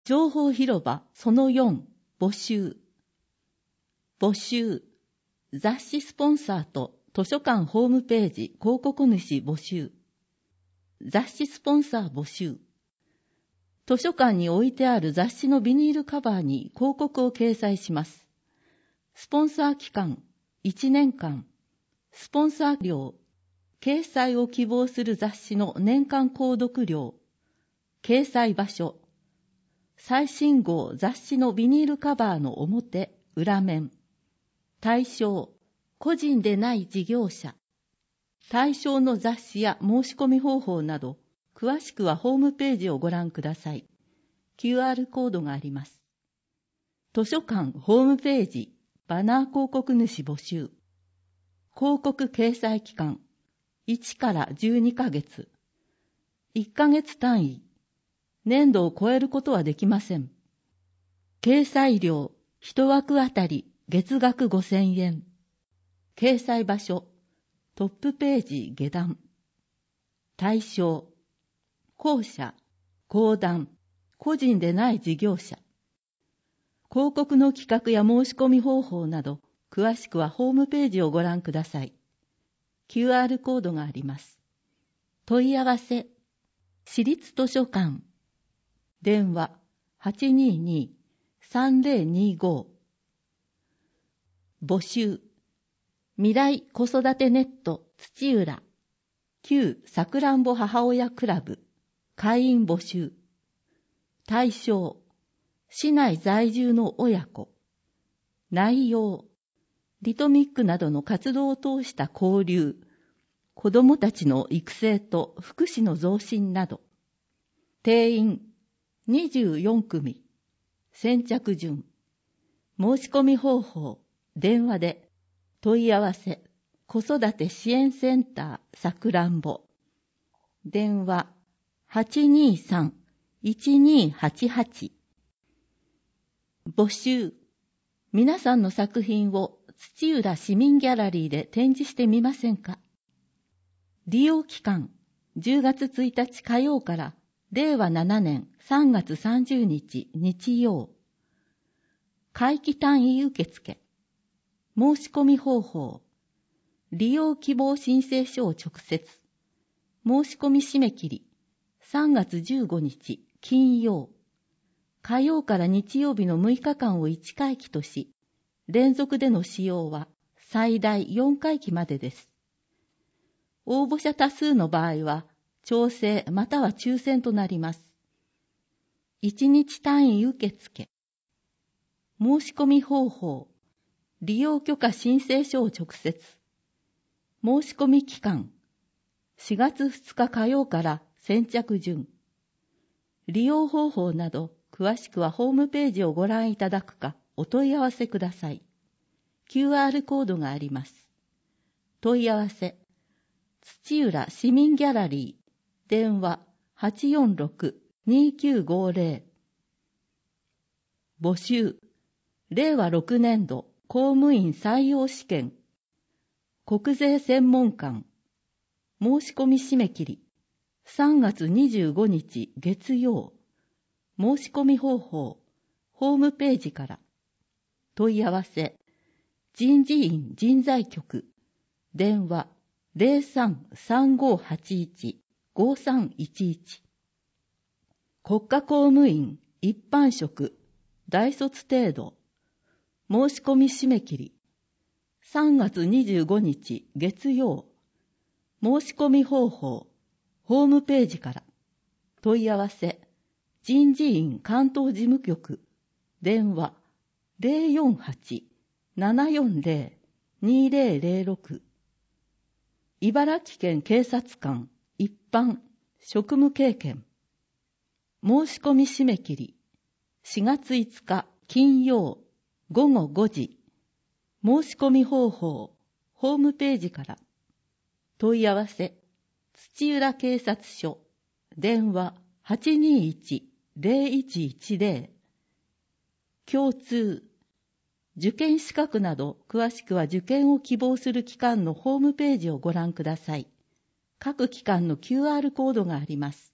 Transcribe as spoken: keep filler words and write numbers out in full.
情報広場そのよん募集募集雑誌スポンサーと図書館ホームページ広告主募集雑誌スポンサー募集図書館に置いてある雑誌のビニールカバーに広告を掲載します。スポンサー期間いちねんかんスポンサー料掲載を希望する雑誌の年間購読料掲載場所最新号雑誌のビニールカバーの表、裏面。対象、個人でない事業者。対象の雑誌や申し込み方法など、詳しくはホームページをご覧ください。キューアール コードがあります。図書館ホームページ、バナー広告主募集。広告掲載期間、いちからじゅうにかげつ。いっかげつ単位。年度を超えることはできません。掲載料、一枠あたり月額ごせんえん。掲載場所、トップページ下段。対象、公社、公団、個人でない事業者。広告の企画や申し込み方法など、詳しくはホームページをご覧ください。キューアール コードがあります。問い合わせ、私立図書館。電話 はちにーにーさんぜろにーご。募集未来子育てネット土浦旧さくらんぼ母親クラブ会員募集対象市内在住の親子内容リトミックなどの活動を通した交流子どもたちの育成と福祉の増進など定員にじゅうよんくみ先着順申し込み方法電話で問い合わせ子育て支援センターさくらんぼ電話 はちにーさんいちにーはちはち 募集皆さんの作品を土浦市民ギャラリーで展示してみませんか。利用期間じゅうがつついたち火曜かられいわななねんさんがつさんじゅうにち日曜会期単位受付申し込み方法利用希望申請書を直接申し込み締め切りさんがつじゅうごにち金曜火曜から日曜日のむいかかんをいちかいきとし連続での使用は最大よんかいきまでです。応募者多数の場合は調整または抽選となります。いちにち単位受付申し込み方法利用許可申請書を直接申し込み期間しがつふつか火曜から先着順利用方法など詳しくはホームページをご覧いただくかお問い合わせください。キューアール コードがあります。問い合わせ土浦市民ギャラリー電話 はちよんろくにーきゅうごぜろ 募集れいわろくねんど公務員採用試験国税専門官申し込み締め切りさんがつにじゅうごにち月曜申し込み方法ホームページから問い合わせ人事院人材局電話 ゼロさんさんごはちいちごさんいちいち 国家公務員一般職大卒程度申し込み締め切りさんがつにじゅうごにち月曜申し込み方法ホームページから問い合わせ人事院関東事務局電話 ゼロよんはち ななよんぜろ にぜろぜろろく 茨城県警察官一般職務経験申し込み締め切りしがついつか金曜ごごごじ申し込み方法ホームページから問い合わせ土浦警察署電話 はちにーいち ぜろいちいちぜろ 共通受験資格など詳しくは受験を希望する機関のホームページをご覧ください。各機関の キューアール コードがあります。